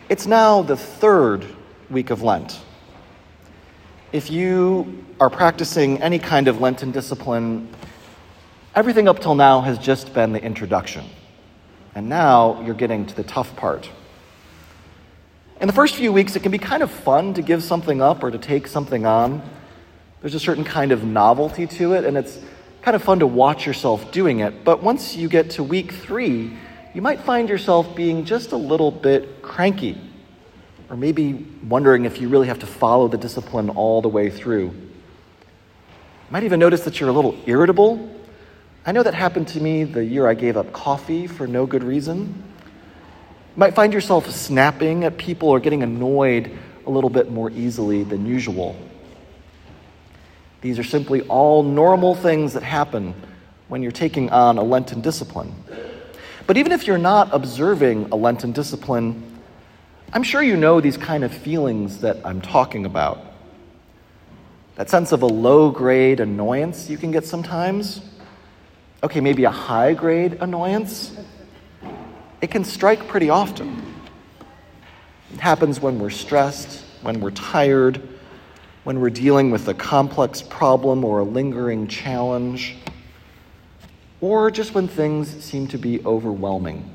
It's now the third week of Lent. If you are practicing any kind of Lenten discipline, everything up till now has just been the introduction. And now you're getting to the tough part. In the first few weeks, it can be kind of fun to give something up or to take something on. There's a certain kind of novelty to it, and it's kind of fun to watch yourself doing it. But once you get to week 3, you might find yourself being just a little bit cranky, or maybe wondering if you really have to follow the discipline all the way through. You might even notice that you're a little irritable. I know that happened to me the year I gave up coffee for no good reason. You might find yourself snapping at people or getting annoyed a little bit more easily than usual. These are simply all normal things that happen when you're taking on a Lenten discipline. But even if you're not observing a Lenten discipline, I'm sure you know these kind of feelings that I'm talking about. That sense of a low-grade annoyance you can get sometimes. Okay, maybe a high-grade annoyance. It can strike pretty often. It happens when we're stressed, when we're tired, when we're dealing with a complex problem or a lingering challenge, or just when things seem to be overwhelming.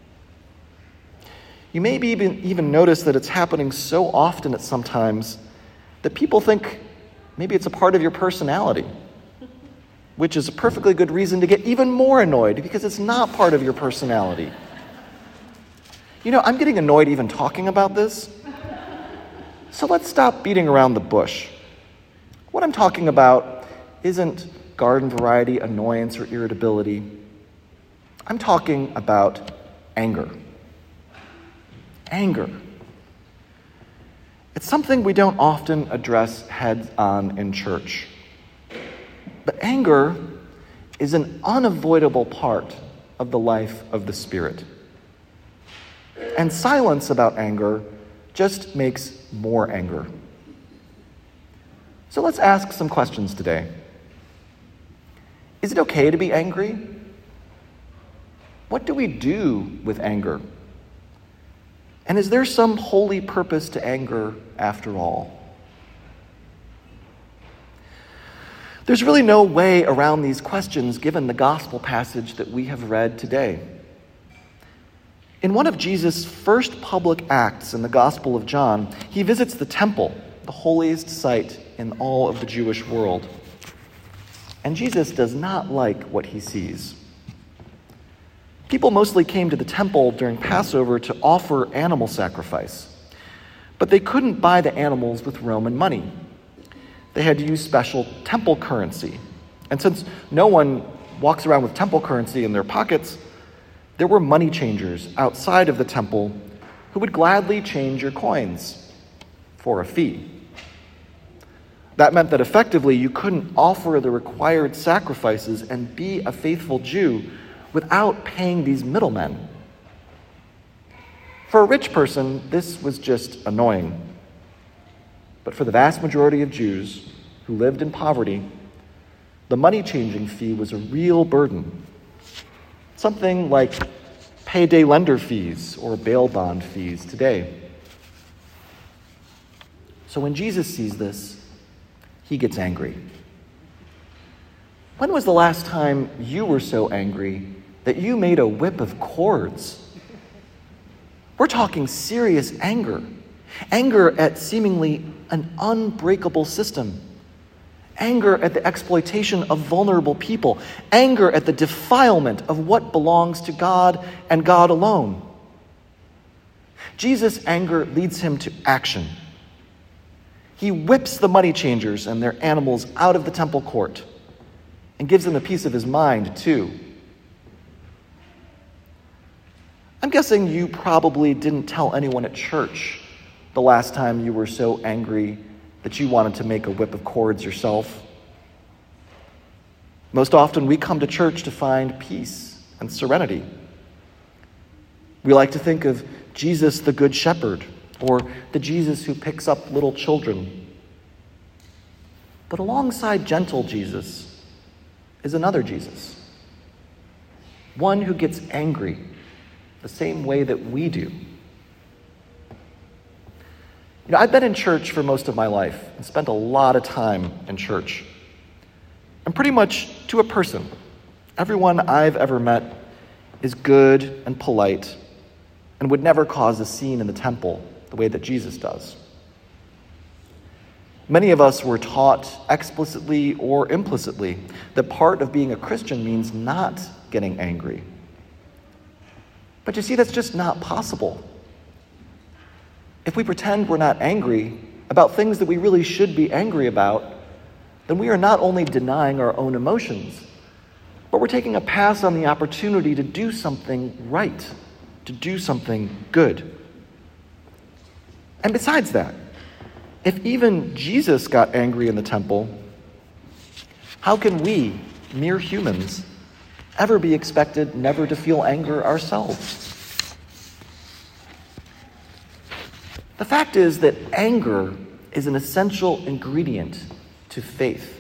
You may even notice that it's happening so often at sometimes that people think maybe it's a part of your personality, which is a perfectly good reason to get even more annoyed because it's not part of your personality. You know, I'm getting annoyed even talking about this. So let's stop beating around the bush. What I'm talking about isn't garden variety annoyance or irritability. I'm talking about anger. Anger. It's something we don't often address head on in church. But anger is an unavoidable part of the life of the Spirit. And silence about anger just makes more anger. So let's ask some questions today. Is it okay to be angry? What do we do with anger? And is there some holy purpose to anger after all? There's really no way around these questions given the gospel passage that we have read today. In one of Jesus' first public acts in the Gospel of John, he visits the temple, the holiest site in all of the Jewish world. And Jesus does not like what he sees. People mostly came to the temple during Passover to offer animal sacrifice, but they couldn't buy the animals with Roman money. They had to use special temple currency. And since no one walks around with temple currency in their pockets, there were money changers outside of the temple who would gladly change your coins for a fee. That meant that effectively you couldn't offer the required sacrifices and be a faithful Jew without paying these middlemen. For a rich person, this was just annoying. But for the vast majority of Jews who lived in poverty, the money-changing fee was a real burden. Something like payday lender fees or bail bond fees today. So when Jesus sees this, he gets angry. When was the last time you were so angry that you made a whip of cords? We're talking serious anger. Anger at seemingly an unbreakable system. Anger at the exploitation of vulnerable people. Anger at the defilement of what belongs to God and God alone. Jesus' anger leads him to action. He whips the money changers and their animals out of the temple court and gives them a piece of his mind, too. I'm guessing you probably didn't tell anyone at church the last time you were so angry that you wanted to make a whip of cords yourself. Most often we come to church to find peace and serenity. We like to think of Jesus the Good Shepherd or the Jesus who picks up little children. But alongside gentle Jesus is another Jesus. One who gets angry the same way that we do. I've been in church for most of my life and spent a lot of time in church. And pretty much to a person, everyone I've ever met is good and polite and would never cause a scene in the temple the way that Jesus does. Many of us were taught explicitly or implicitly that part of being a Christian means not getting angry. But you see, that's just not possible. If we pretend we're not angry about things that we really should be angry about, then we are not only denying our own emotions, but we're taking a pass on the opportunity to do something right, to do something good. And besides that, if even Jesus got angry in the temple, how can we, mere humans, ever be expected never to feel anger ourselves? The fact is that anger is an essential ingredient to faith.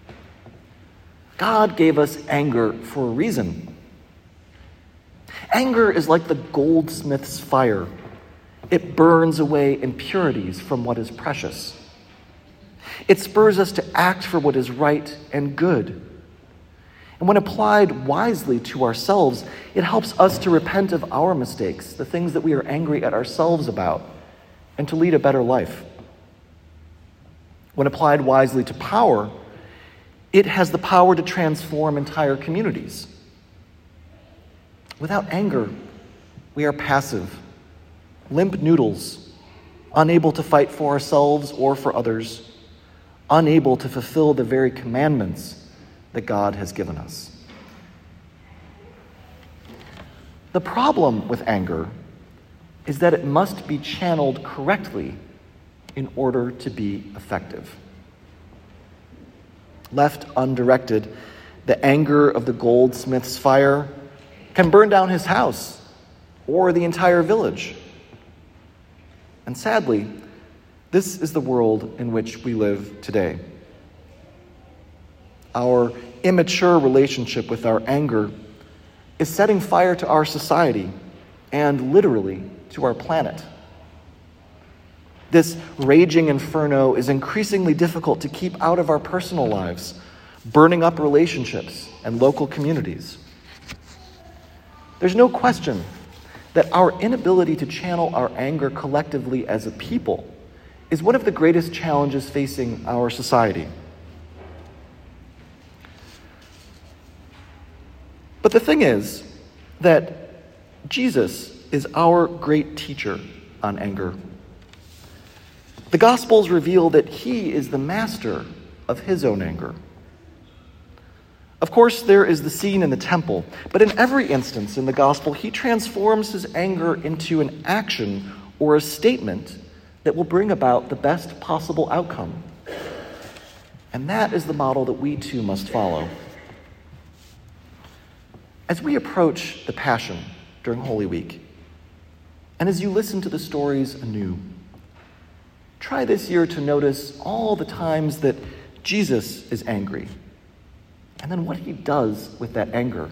God gave us anger for a reason. Anger is like the goldsmith's fire. It burns away impurities from what is precious. It spurs us to act for what is right and good. And when applied wisely to ourselves, it helps us to repent of our mistakes, the things that we are angry at ourselves about, and to lead a better life. When applied wisely to power, it has the power to transform entire communities. Without anger, we are passive, limp noodles, unable to fight for ourselves or for others, unable to fulfill the very commandments that God has given us. The problem with anger is that it must be channeled correctly in order to be effective. Left undirected, the anger of the goldsmith's fire can burn down his house or the entire village. And sadly, this is the world in which we live today. Our immature relationship with our anger is setting fire to our society and literally to our planet. This raging inferno is increasingly difficult to keep out of our personal lives, burning up relationships and local communities. There's no question that our inability to channel our anger collectively as a people is one of the greatest challenges facing our society. But the thing is that Jesus is our great teacher on anger. The Gospels reveal that he is the master of his own anger. Of course, there is the scene in the temple, but in every instance in the Gospel, he transforms his anger into an action or a statement that will bring about the best possible outcome. And that is the model that we too must follow. As we approach the Passion during Holy Week, and as you listen to the stories anew, try this year to notice all the times that Jesus is angry, and then what he does with that anger.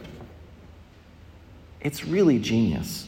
It's really genius.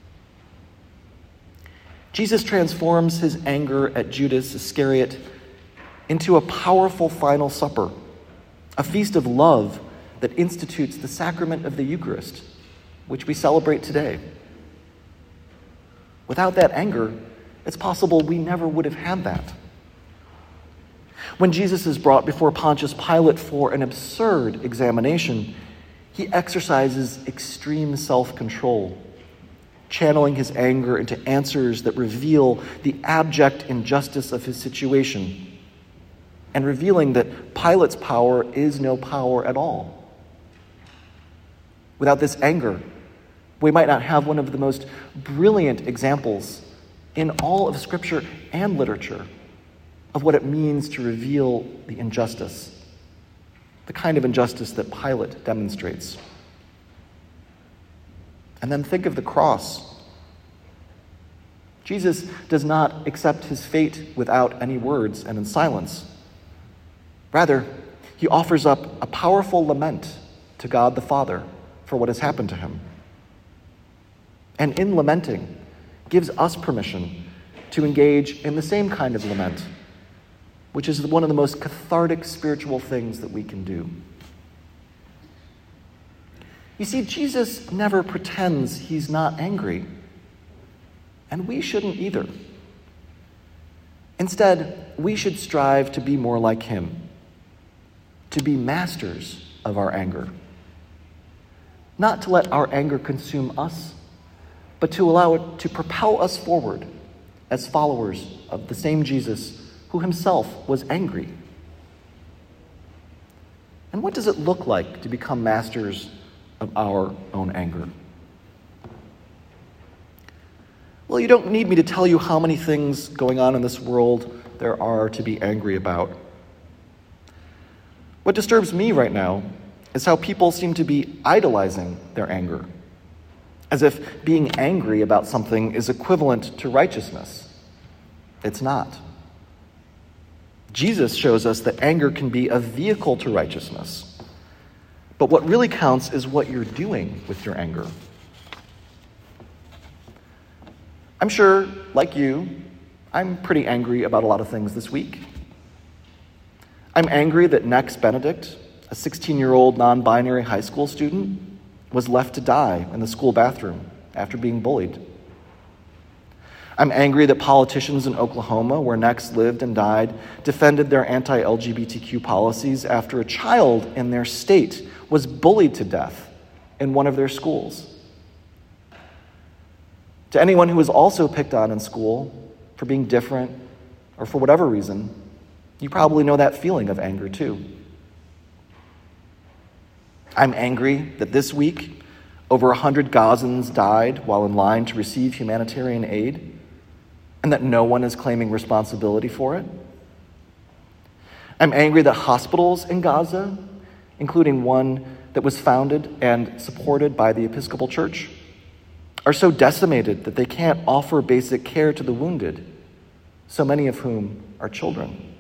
Jesus transforms his anger at Judas Iscariot into a powerful final supper, a feast of love that institutes the sacrament of the Eucharist, which we celebrate today. Without that anger, it's possible we never would have had that. When Jesus is brought before Pontius Pilate for an absurd examination, he exercises extreme self-control, channeling his anger into answers that reveal the abject injustice of his situation, and revealing that Pilate's power is no power at all. Without this anger, we might not have one of the most brilliant examples in all of Scripture and literature of what it means to reveal the injustice, the kind of injustice that Pilate demonstrates. And then think of the cross. Jesus does not accept his fate without any words and in silence. Rather, he offers up a powerful lament to God the Father for what has happened to him. And in lamenting, gives us permission to engage in the same kind of lament, which is one of the most cathartic spiritual things that we can do. You see, Jesus never pretends he's not angry, and we shouldn't either. Instead, we should strive to be more like him, to be masters of our anger. Not to let our anger consume us, but to allow it to propel us forward as followers of the same Jesus who himself was angry. And what does it look like to become masters of our own anger? Well, you don't need me to tell you how many things going on in this world there are to be angry about. What disturbs me right now is how people seem to be idolizing their anger, as if being angry about something is equivalent to righteousness. It's not. Jesus shows us that anger can be a vehicle to righteousness. But what really counts is what you're doing with your anger. I'm sure, like you, I'm pretty angry about a lot of things this week. I'm angry that Nex Benedict, a 16-year-old non-binary high school student, was left to die in the school bathroom after being bullied. I'm angry that politicians in Oklahoma, where Nex lived and died, defended their anti-LGBTQ policies after a child in their state was bullied to death in one of their schools. To anyone who was also picked on in school for being different or for whatever reason, you probably know that feeling of anger too. I'm angry that this week, over 100 Gazans died while in line to receive humanitarian aid, and that no one is claiming responsibility for it. I'm angry that hospitals in Gaza, including one that was founded and supported by the Episcopal Church, are so decimated that they can't offer basic care to the wounded, so many of whom are children.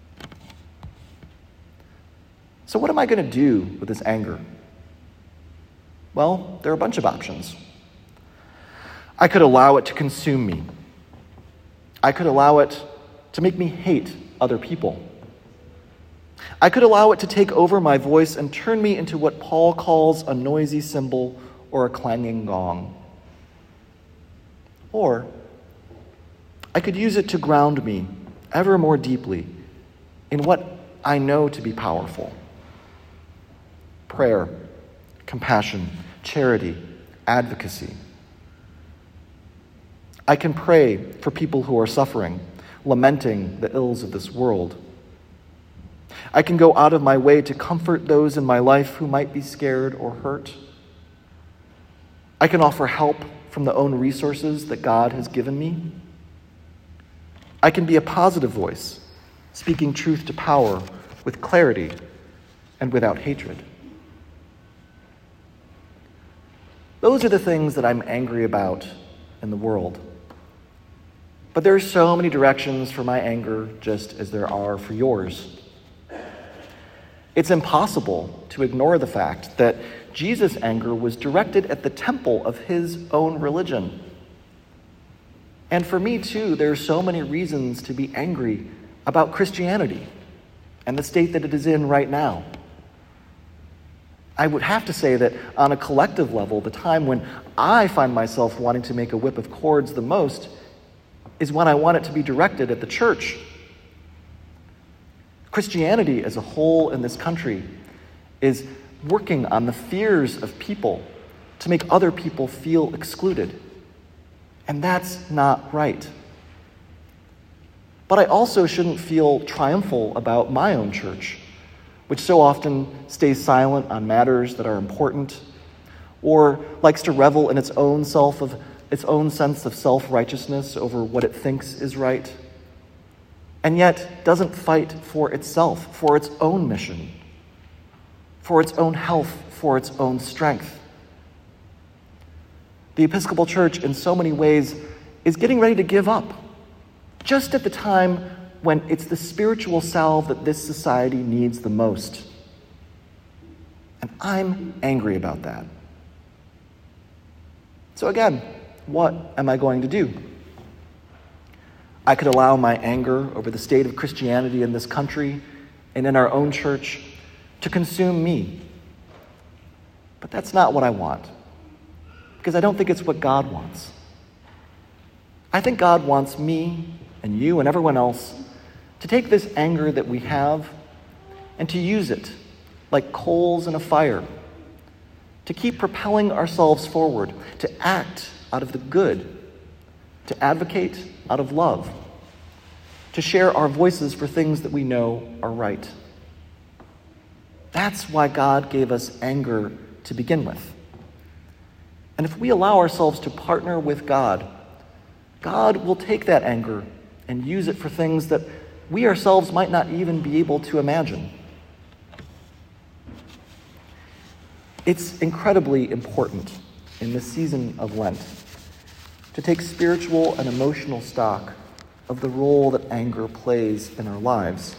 So what am I going to do with this anger? Well, there are a bunch of options. I could allow it to consume me. I could allow it to make me hate other people. I could allow it to take over my voice and turn me into what Paul calls a noisy cymbal or a clanging gong. Or I could use it to ground me ever more deeply in what I know to be powerful: prayer, compassion, charity, advocacy. I can pray for people who are suffering, lamenting the ills of this world. I can go out of my way to comfort those in my life who might be scared or hurt. I can offer help from the own resources that God has given me. I can be a positive voice, speaking truth to power with clarity and without hatred. Those are the things that I'm angry about in the world. But there are so many directions for my anger, just as there are for yours. It's impossible to ignore the fact that Jesus' anger was directed at the temple of his own religion. And for me, too, there are so many reasons to be angry about Christianity and the state that it is in right now. I would have to say that on a collective level, the time when I find myself wanting to make a whip of cords the most is when I want it to be directed at the church. Christianity as a whole in this country is working on the fears of people to make other people feel excluded. And that's not right. But I also shouldn't feel triumphal about my own church, which so often stays silent on matters that are important, or likes to revel in its own sense of self-righteousness over what it thinks is right, and yet doesn't fight for itself, for its own mission, for its own health, for its own strength. The Episcopal Church, in so many ways, is getting ready to give up, just at the time when it's the spiritual salve that this society needs the most. And I'm angry about that. So again, what am I going to do? I could allow my anger over the state of Christianity in this country and in our own church to consume me. But that's not what I want, because I don't think it's what God wants. I think God wants me and you and everyone else to take this anger that we have and to use it like coals in a fire, to keep propelling ourselves forward, to act out of the good, to advocate out of love, to share our voices for things that we know are right. That's why God gave us anger to begin with. And if we allow ourselves to partner with God, God will take that anger and use it for things that we ourselves might not even be able to imagine. It's incredibly important in this season of Lent to take spiritual and emotional stock of the role that anger plays in our lives.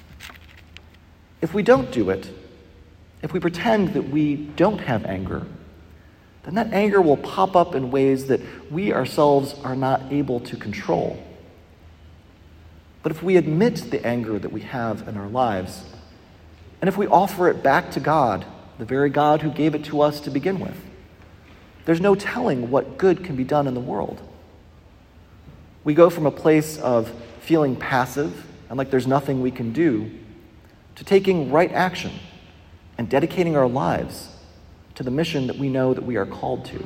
If we don't do it, if we pretend that we don't have anger, then that anger will pop up in ways that we ourselves are not able to control. But if we admit the anger that we have in our lives, and if we offer it back to God, the very God who gave it to us to begin with, there's no telling what good can be done in the world. We go from a place of feeling passive and like there's nothing we can do to taking right action and dedicating our lives to the mission that we know that we are called to.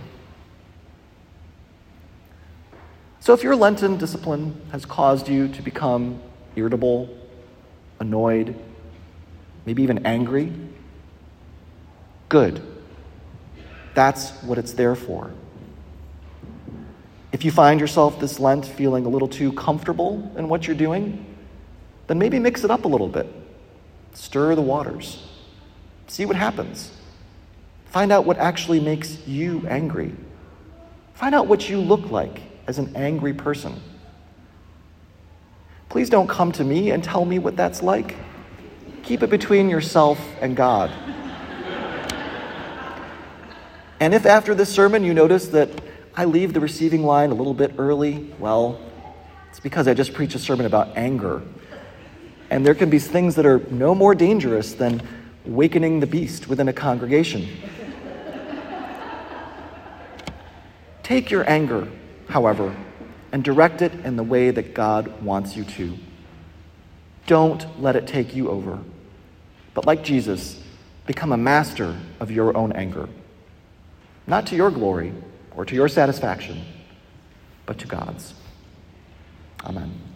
So if your Lenten discipline has caused you to become irritable, annoyed, maybe even angry, good. That's what it's there for. If you find yourself this Lent feeling a little too comfortable in what you're doing, then maybe mix it up a little bit. Stir the waters. See what happens. Find out what actually makes you angry. Find out what you look like as an angry person. Please don't come to me and tell me what that's like. Keep it between yourself and God. And if after this sermon you notice that I leave the receiving line a little bit early, well, it's because I just preached a sermon about anger. And there can be things that are no more dangerous than awakening the beast within a congregation. Take your anger, however, and direct it in the way that God wants you to. Don't let it take you over, but like Jesus, become a master of your own anger. Not to your glory or to your satisfaction, but to God's. Amen.